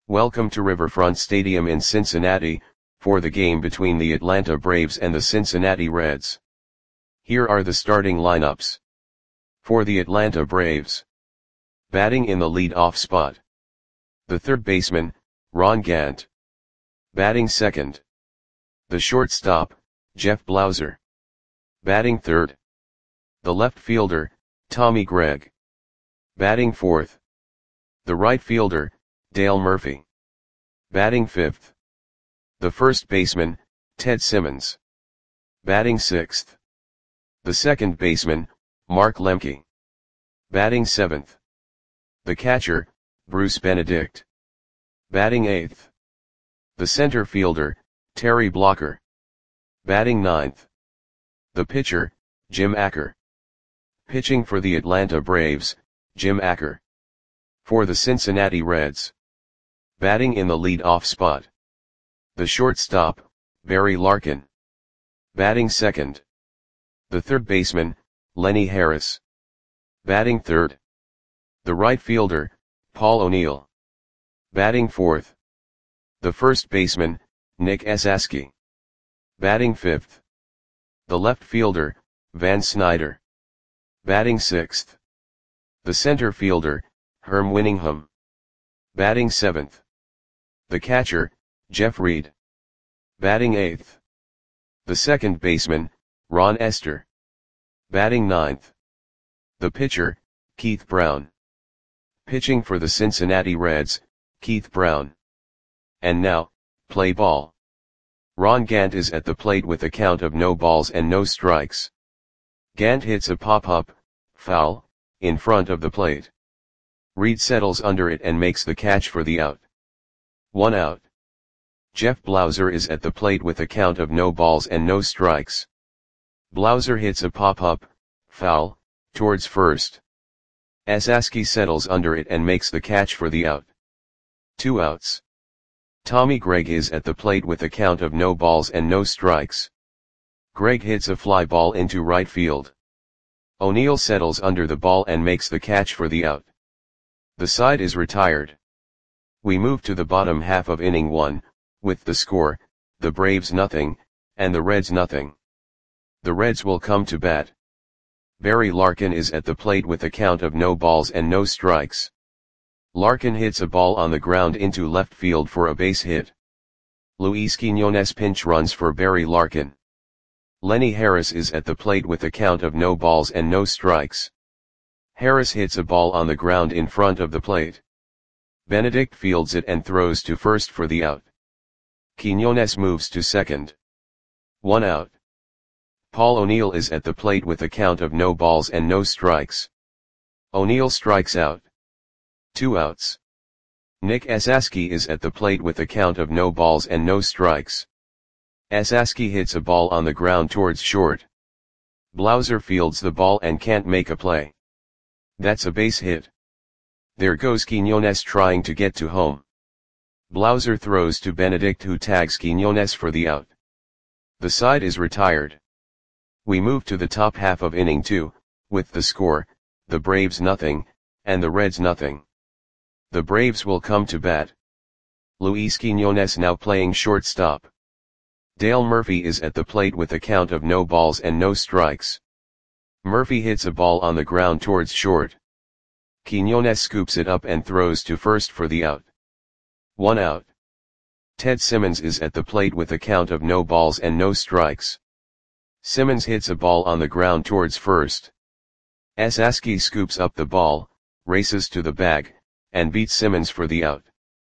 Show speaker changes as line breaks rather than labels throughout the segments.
Welcome to Riverfront Stadium in Cincinnati, for the game between the Atlanta Braves and the Cincinnati Reds. Here are the starting lineups. For the Atlanta Braves. Batting in the lead-off spot. The third baseman, Ron Gant. Batting second. The shortstop, Jeff Blauser. Batting third. The left fielder, Tommy Gregg. Batting fourth. The right fielder, Dale Murphy. Batting fifth. The first baseman, Ted Simmons. Batting sixth. The second baseman, Mark Lemke. Batting seventh. The catcher, Bruce Benedict. Batting eighth. The center fielder, Terry Blocker. Batting ninth. The pitcher, Jim Acker. Pitching for the Atlanta Braves, Jim Acker. For the Cincinnati Reds. Batting in the lead-off spot. The shortstop, Barry Larkin. Batting second. The third baseman, Lenny Harris. Batting third. The right fielder, Paul O'Neill. Batting fourth. The first baseman, Nick Esasky. Batting fifth. The left fielder, Van Snyder. Batting sixth. The center fielder, Herm Winningham. Batting seventh. The catcher, Jeff Reed. Batting eighth. The second baseman, Ron Esther. Batting ninth. The pitcher, Keith Brown. Pitching for the Cincinnati Reds, Keith Brown. And now, play ball. Ron Gant is at the plate with a count of no balls and no strikes. Gant hits a pop-up, foul, in front of the plate. Reed settles under it and makes the catch for the out. 1 out. Jeff Blauser is at the plate with a count of no balls and no strikes. Blauser hits a pop-up, foul, towards first. Esasky settles under it and makes the catch for the out. 2 outs. Tommy Gregg is at the plate with a count of no balls and no strikes. Gregg hits a fly ball into right field. O'Neill settles under the ball and makes the catch for the out. The side is retired. We move to the bottom half of inning 1, with the score, the Braves nothing, and the Reds nothing. The Reds will come to bat. Barry Larkin is at the plate with a count of no balls and no strikes. Larkin hits a ball on the ground into left field for a base hit. Luis Quiñones pinch runs for Barry Larkin. Lenny Harris is at the plate with a count of no balls and no strikes. Harris hits a ball on the ground in front of the plate. Benedict fields it and throws to first for the out. Quiñones moves to second. 1 out. Paul O'Neill is at the plate with a count of no balls and no strikes. O'Neill strikes out. 2 outs. Nick Esasky is at the plate with a count of no balls and no strikes. Esasky hits a ball on the ground towards short. Blauser fields the ball and can't make a play. That's a base hit. There goes Quiñones trying to get to home. Blauser throws to Benedict who tags Quiñones for the out. The side is retired. We move to the top half of inning 2, with the score, the Braves nothing, and the Reds nothing. The Braves will come to bat. Luis Quiñones now playing shortstop. Dale Murphy is at the plate with a count of no balls and no strikes. Murphy hits a ball on the ground towards short. Quiñones scoops it up and throws to first for the out. 1 out. Ted Simmons is at the plate with a count of no balls and no strikes. Simmons hits a ball on the ground towards first. Esasky scoops up the ball, races to the bag, and beats Simmons for the out.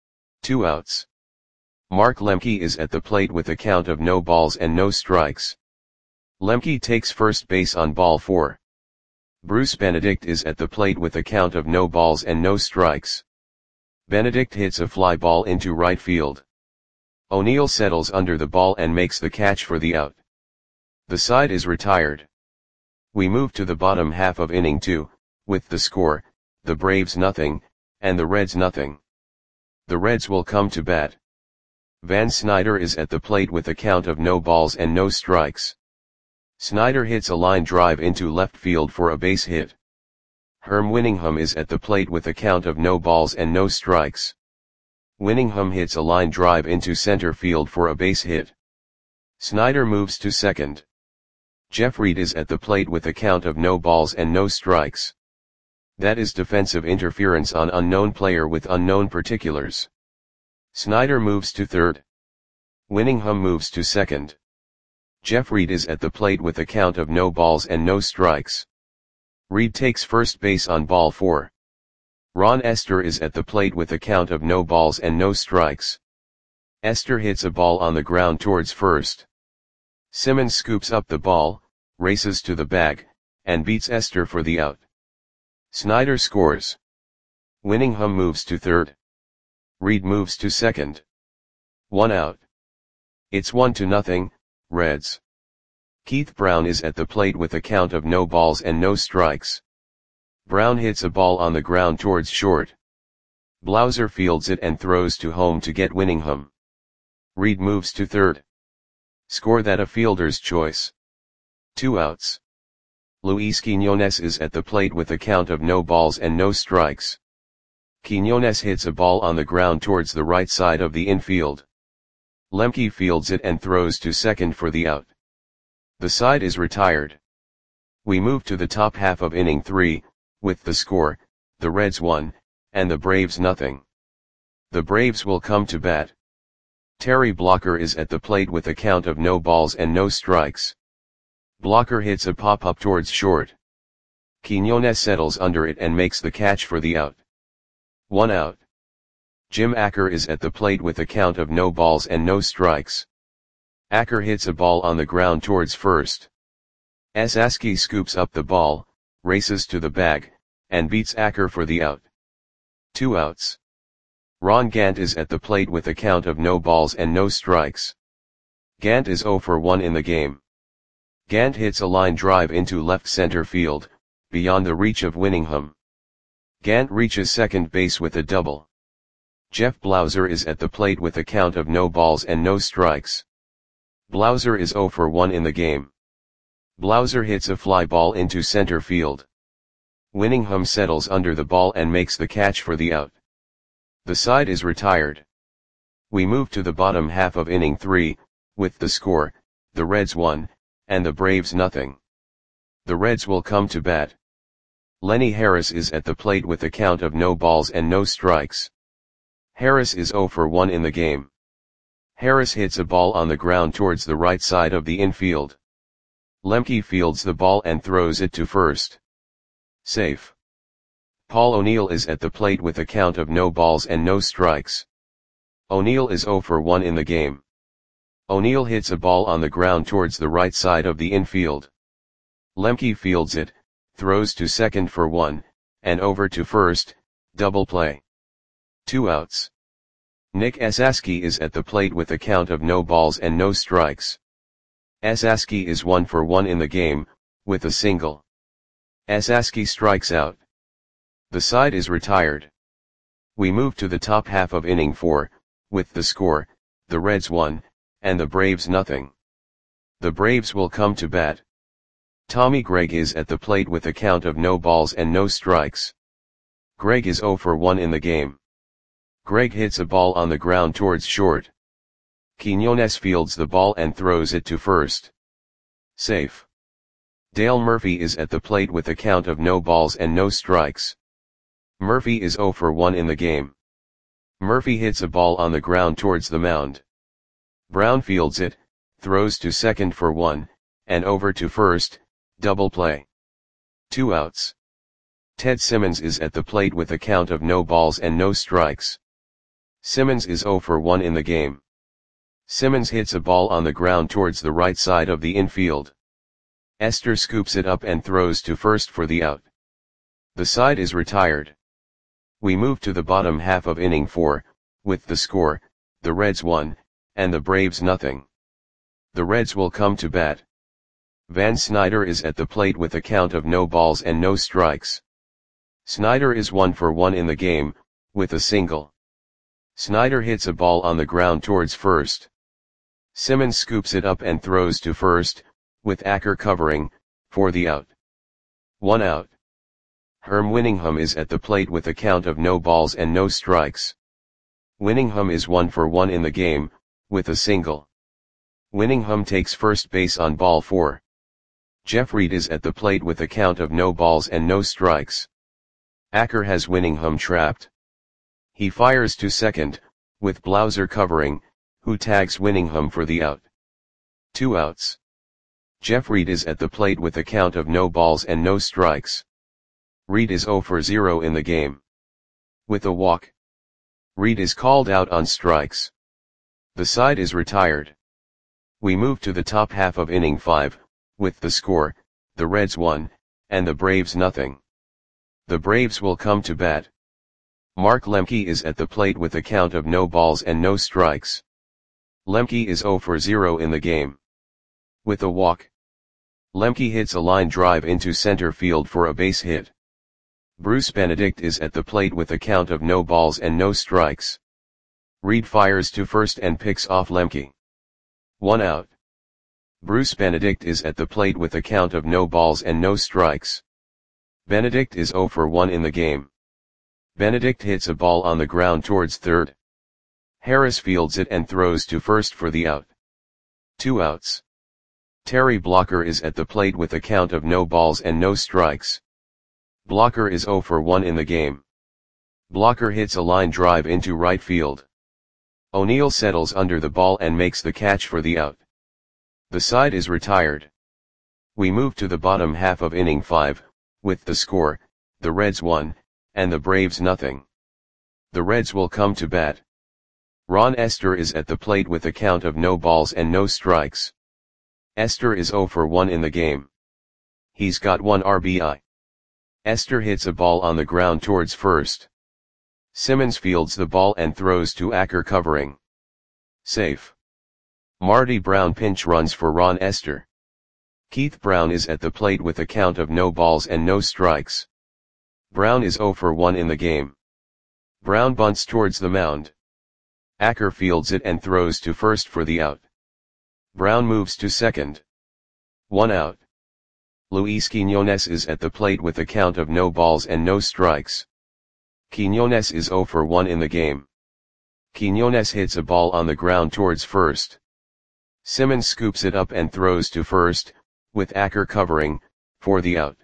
2 outs. Mark Lemke is at the plate with a count of no balls and no strikes. Lemke takes first base on ball 4. Bruce Benedict is at the plate with a count of no balls and no strikes. Benedict hits a fly ball into right field. O'Neill settles under the ball and makes the catch for the out. The side is retired. We move to the bottom half of inning 2, with the score, the Braves nothing, and the Reds nothing. The Reds will come to bat. Van Snyder is at the plate with a count of no balls and no strikes. Snyder hits a line drive into left field for a base hit. Herm Winningham is at the plate with a count of no balls and no strikes. Winningham hits a line drive into center field for a base hit. Snyder moves to second. Jeff Reed is at the plate with a count of no balls and no strikes. That is defensive interference on unknown player with unknown particulars. Snyder moves to third. Winningham moves to second. Jeff Reed is at the plate with a count of no balls and no strikes. Reed takes first base on ball 4. Ron Esther is at the plate with a count of no balls and no strikes. Esther hits a ball on the ground towards first. Simmons scoops up the ball, races to the bag, and beats Esther for the out. Snyder scores. Winningham moves to third. Reed moves to second. 1 out. It's 1-0, Reds. Keith Brown is at the plate with a count of no balls and no strikes. Brown hits a ball on the ground towards short. Blauser fields it and throws to home to get Winningham. Reed moves to third. Score that a fielder's choice. 2 outs. Luis Quiñones is at the plate with a count of no balls and no strikes. Quiñones hits a ball on the ground towards the right side of the infield. Lemke fields it and throws to second for the out. The side is retired. We move to the top half of inning 3, with the score, the Reds 1, and the Braves 0. The Braves will come to bat. Terry Blocker is at the plate with a count of no balls and no strikes. Blocker hits a pop-up towards short. Quiñones settles under it and makes the catch for the out. 1 out. Jim Acker is at the plate with a count of no balls and no strikes. Acker hits a ball on the ground towards first. Esaski scoops up the ball, races to the bag, and beats Acker for the out. 2 outs. Ron Gant is at the plate with a count of no balls and no strikes. Gant is 0 for 1 in the game. Gant hits a line drive into left center field, beyond the reach of Winningham. Gant reaches second base with a double. Jeff Blauser is at the plate with a count of no balls and no strikes. Blauser is 0 for 1 in the game. Blauser hits a fly ball into center field. Winningham settles under the ball and makes the catch for the out. The side is retired. We move to the bottom half of inning 3, with the score, the Reds 1, and the Braves 0. The Reds will come to bat. Lenny Harris is at the plate with a count of no balls and no strikes. Harris is 0 for 1 in the game. Harris hits a ball on the ground towards the right side of the infield. Lemke fields the ball and throws it to first. Safe. Paul O'Neill is at the plate with a count of no balls and no strikes. O'Neill is 0 for 1 in the game. O'Neill hits a ball on the ground towards the right side of the infield. Lemke fields it, throws to second for 1, and over to first, double play. 2 outs. Nick Esaski is at the plate with a count of no balls and no strikes. Esaski is 1 for 1 in the game, with a single. Esaski strikes out. The side is retired. We move to the top half of inning 4, with the score, the Reds 1, and the Braves 0. The Braves will come to bat. Tommy Gregg is at the plate with a count of no balls and no strikes. Gregg is 0 for 1 in the game. Gregg hits a ball on the ground towards short. Quiñones fields the ball and throws it to first. Safe. Dale Murphy is at the plate with a count of no balls and no strikes. Murphy is 0 for 1 in the game. Murphy hits a ball on the ground towards the mound. Brown fields it, throws to second for 1, and over to first, double play. 2 outs. Ted Simmons is at the plate with a count of no balls and no strikes. Simmons is 0 for 1 in the game. Simmons hits a ball on the ground towards the right side of the infield. Esther scoops it up and throws to first for the out. The side is retired. We move to the bottom half of inning 4, with the score, the Reds 1, and the Braves 0. The Reds will come to bat. Van Snyder is at the plate with a count of no balls and no strikes. Snyder is 1 for 1 in the game, with a single. Snyder hits a ball on the ground towards first. Simmons scoops it up and throws to first, with Acker covering, for the out. 1 out. Herm Winningham is at the plate with a count of no balls and no strikes. Winningham is 1 for 1 in the game, with a single. Winningham takes first base on ball 4. Jeff Reed is at the plate with a count of no balls and no strikes. Acker has Winningham trapped. He fires to second, with Blauser covering, who tags Winningham for the out. 2 outs. Jeff Reed is at the plate with a count of no balls and no strikes. Reed is 0 for 0 in the game. With a walk, Reed is called out on strikes. The side is retired. We move to the top half of inning 5, with the score, the Reds 1, and the Braves nothing. The Braves will come to bat. Mark Lemke is at the plate with a count of no balls and no strikes. Lemke is 0 for 0 in the game. With a walk, Lemke hits a line drive into center field for a base hit. Bruce Benedict is at the plate with a count of no balls and no strikes. Reed fires to first and picks off Lemke. 1 out. Bruce Benedict is at the plate with a count of no balls and no strikes. Benedict is 0 for 1 in the game. Benedict hits a ball on the ground towards third. Harris fields it and throws to first for the out. 2 outs. Terry Blocker is at the plate with a count of no balls and no strikes. Blocker is 0 for 1 in the game. Blocker hits a line drive into right field. O'Neill settles under the ball and makes the catch for the out. The side is retired. We move to the bottom half of inning 5, with the score, the Reds 1, and the Braves nothing. The Reds will come to bat. Ron Esther is at the plate with a count of no balls and no strikes. Esther is 0 for 1 in the game. He's got 1 RBI. Esther hits a ball on the ground towards first. Simmons fields the ball and throws to Acker covering. Safe. Marty Brown pinch runs for Ron Esther. Keith Brown is at the plate with a count of no balls and no strikes. Brown is 0 for 1 in the game. Brown bunts towards the mound. Acker fields it and throws to first for the out. Brown moves to second. 1 out. Luis Quiñones is at the plate with a count of no balls and no strikes. Quiñones is 0 for 1 in the game. Quiñones hits a ball on the ground towards first. Simmons scoops it up and throws to first, with Acker covering, for the out.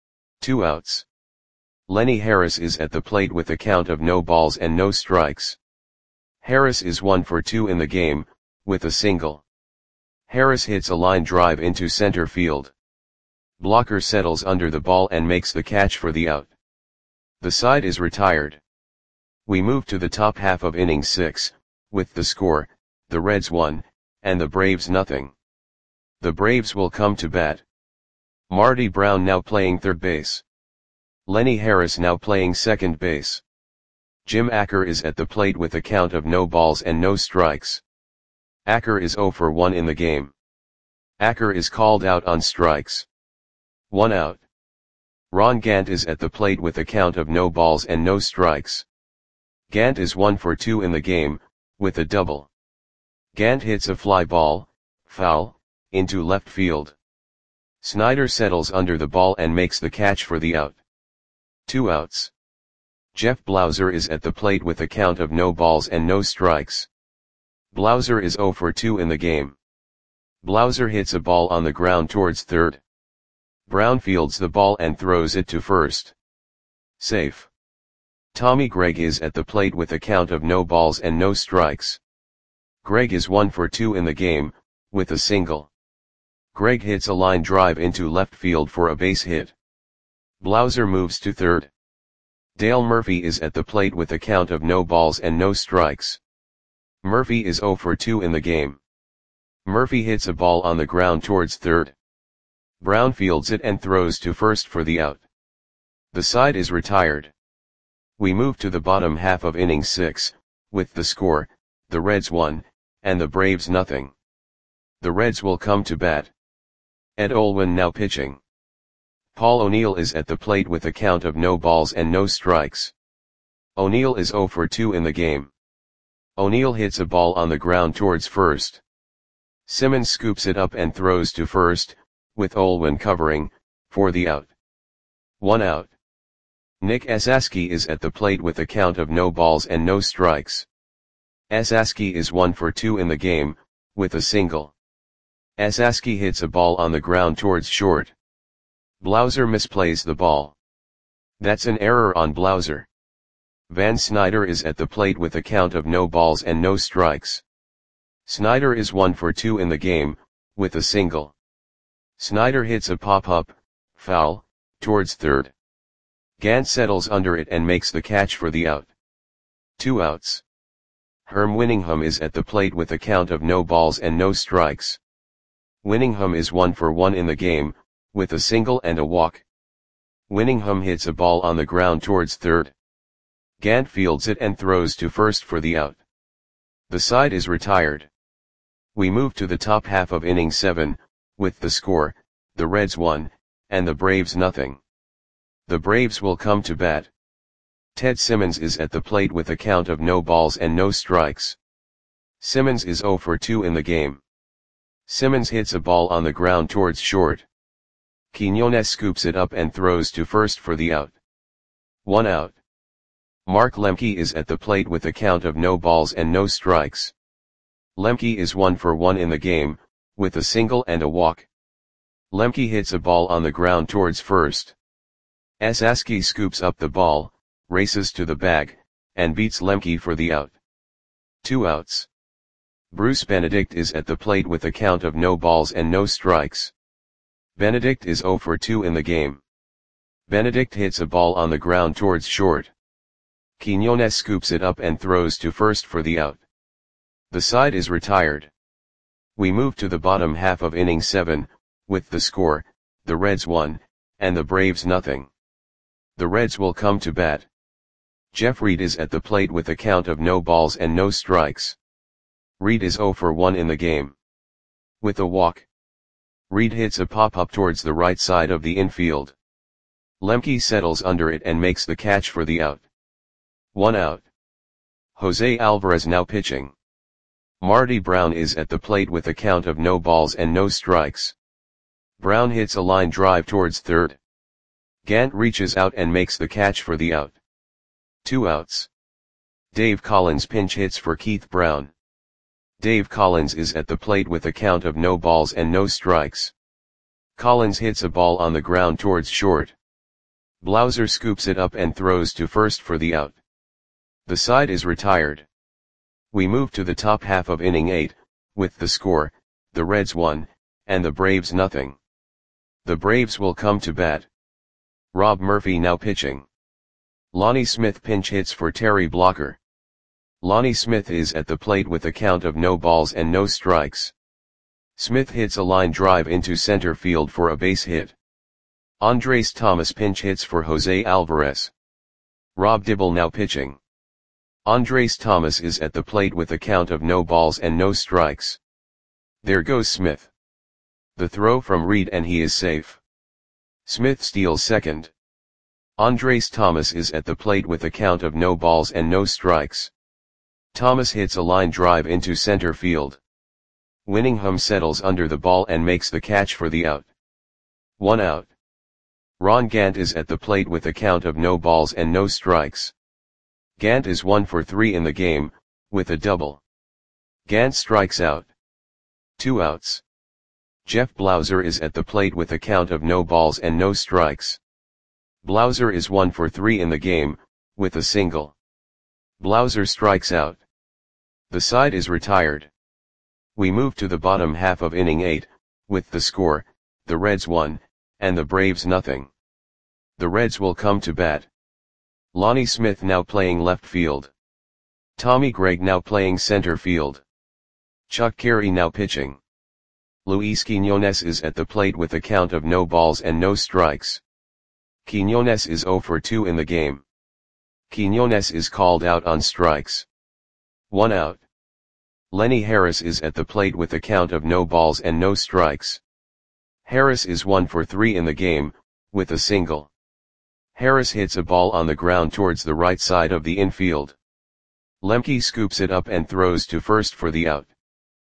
2 outs. Lenny Harris is at the plate with a count of no balls and no strikes. Harris is 1 for 2 in the game, with a single. Harris hits a line drive into center field. Blocker settles under the ball and makes the catch for the out. The side is retired. We move to the top half of inning 6, with the score, the Reds 1, and the Braves nothing. The Braves will come to bat. Marty Brown now playing third base. Lenny Harris now playing second base. Jim Acker is at the plate with a count of no balls and no strikes. Acker is 0 for 1 in the game. Acker is called out on strikes. 1 out. Ron Gant is at the plate with a count of no balls and no strikes. Gant is 1 for 2 in the game, with a double. Gant hits a fly ball, foul, into left field. Snyder settles under the ball and makes the catch for the out. 2 outs. Jeff Blauser is at the plate with a count of no balls and no strikes. Blauser is 0 for 2 in the game. Blauser hits a ball on the ground towards third. Brown fields the ball and throws it to first. Safe. Tommy Gregg is at the plate with a count of no balls and no strikes. Gregg is 1 for 2 in the game, with a single. Gregg hits a line drive into left field for a base hit. Blauser moves to third. Dale Murphy is at the plate with a count of no balls and no strikes. Murphy is 0 for 2 in the game. Murphy hits a ball on the ground towards third. Brown fields it and throws to first for the out. The side is retired. We move to the bottom half of inning 6, with the score, the Reds 1, and the Braves nothing. The Reds will come to bat. Ed Olwin now pitching. Paul O'Neill is at the plate with a count of no balls and no strikes. O'Neill is 0 for 2 in the game. O'Neill hits a ball on the ground towards first. Simmons scoops it up and throws to first, with Olwin covering, for the out. 1 out. Nick Esaski is at the plate with a count of no balls and no strikes. Saski is 1 for 2 in the game, with a single. Saski hits a ball on the ground towards short. Blauser misplays the ball. That's an error on Blauser. Van Snyder is at the plate with a count of no balls and no strikes. Snyder is 1 for 2 in the game, with a single. Snyder hits a pop-up, foul, towards third. Gant settles under it and makes the catch for the out. 2 outs. Herm Winningham is at the plate with a count of no balls and no strikes. Winningham is 1 for 1 in the game, with a single and a walk. Winningham hits a ball on the ground towards third. Gant fields it and throws to first for the out. The side is retired. We move to the top half of inning 7, with the score, the Reds 1, and the Braves nothing. The Braves will come to bat. Ted Simmons is at the plate with a count of no balls and no strikes. Simmons is 0 for 2 in the game. Simmons hits a ball on the ground towards short. Quiñones scoops it up and throws to first for the out. 1 out. Mark Lemke is at the plate with a count of no balls and no strikes. Lemke is 1 for 1 in the game, with a single and a walk. Lemke hits a ball on the ground towards first. Saski scoops up the ball, races to the bag, and beats Lemke for the out. 2 outs. Bruce Benedict is at the plate with a count of no balls and no strikes. Benedict is 0 for 2 in the game. Benedict hits a ball on the ground towards short. Quiñones scoops it up and throws to first for the out. The side is retired. We move to the bottom half of inning 7, with the score, the Reds 1, and the Braves nothing. The Reds will come to bat. Jeff Reed is at the plate with a count of no balls and no strikes. Reed is 0 for 1 in the game. With a walk. Reed hits a pop-up towards the right side of the infield. Lemke settles under it and makes the catch for the out. 1 out. Jose Alvarez now pitching. Marty Brown is at the plate with a count of no balls and no strikes. Brown hits a line drive towards third. Gant reaches out and makes the catch for the out. 2 outs. Dave Collins pinch hits for Keith Brown. Dave Collins is at the plate with a count of no balls and no strikes. Collins hits a ball on the ground towards short. Blauser scoops it up and throws to first for the out. The side is retired. We move to the top half of inning 8, with the score, the Reds 1, and the Braves nothing. The Braves will come to bat. Rob Murphy now pitching. Lonnie Smith pinch hits for Terry Blocker. Lonnie Smith is at the plate with a count of no balls and no strikes. Smith hits a line drive into center field for a base hit. Andres Thomas pinch hits for Jose Alvarez. Rob Dibble now pitching. Andres Thomas is at the plate with a count of no balls and no strikes. There goes Smith. The throw from Reed and he is safe. Smith steals second. Andres Thomas is at the plate with a count of no balls and no strikes. Thomas hits a line drive into center field. Winningham settles under the ball and makes the catch for the out. 1 out. Ron Gant is at the plate with a count of no balls and no strikes. Gant is 1 for 3 in the game, with a double. Gant strikes out. 2 outs. Jeff Blauser is at the plate with a count of no balls and no strikes. Blauser is 1 for 3 in the game, with a single. Blauser strikes out. The side is retired. We move to the bottom half of inning 8, with the score, the Reds 1, and the Braves nothing. The Reds will come to bat. Lonnie Smith now playing left field. Tommy Gregg now playing center field. Chuck Carey now pitching. Luis Quiñones is at the plate with a count of no balls and no strikes. Quiñones is 0 for 2 in the game. Quiñones is called out on strikes. 1 out. Lenny Harris is at the plate with a count of no balls and no strikes. Harris is 1 for 3 in the game, with a single. Harris hits a ball on the ground towards the right side of the infield. Lemke scoops it up and throws to first for the out.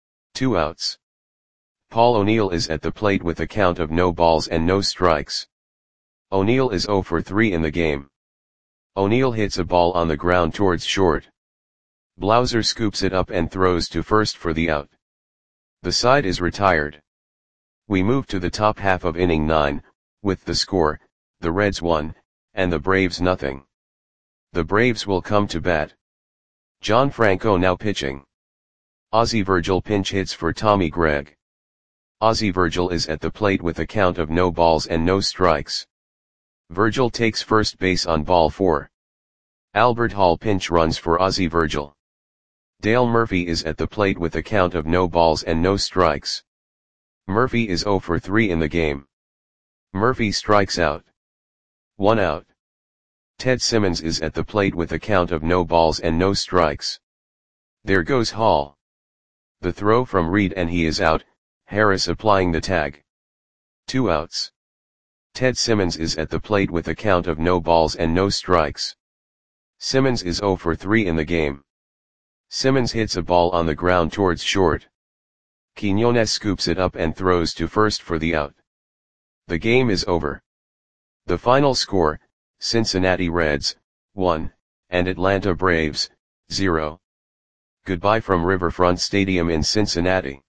2 outs. Paul O'Neill is at the plate with a count of no balls and no strikes. O'Neill is 0 for 3 in the game. O'Neill hits a ball on the ground towards short. Blauser scoops it up and throws to first for the out. The side is retired. We move to the top half of inning 9, with the score, the Reds 1, and the Braves nothing. The Braves will come to bat. John Franco now pitching. Ozzie Virgil pinch hits for Tommy Gregg. Ozzie Virgil is at the plate with a count of no balls and no strikes. Virgil takes first base on ball 4. Albert Hall pinch runs for Ozzie Virgil. Dale Murphy is at the plate with a count of no balls and no strikes. Murphy is 0 for 3 in the game. Murphy strikes out. 1 out. Ted Simmons is at the plate with a count of no balls and no strikes. There goes Hall. The throw from Reed and he is out, Harris applying the tag. 2 outs. Ted Simmons is at the plate with a count of no balls and no strikes. Simmons is 0 for 3 in the game. Simmons hits a ball on the ground towards short. Quiñones scoops it up and throws to first for the out. The game is over. The final score, Cincinnati Reds, 1, and Atlanta Braves, 0. Goodbye from Riverfront Stadium in Cincinnati.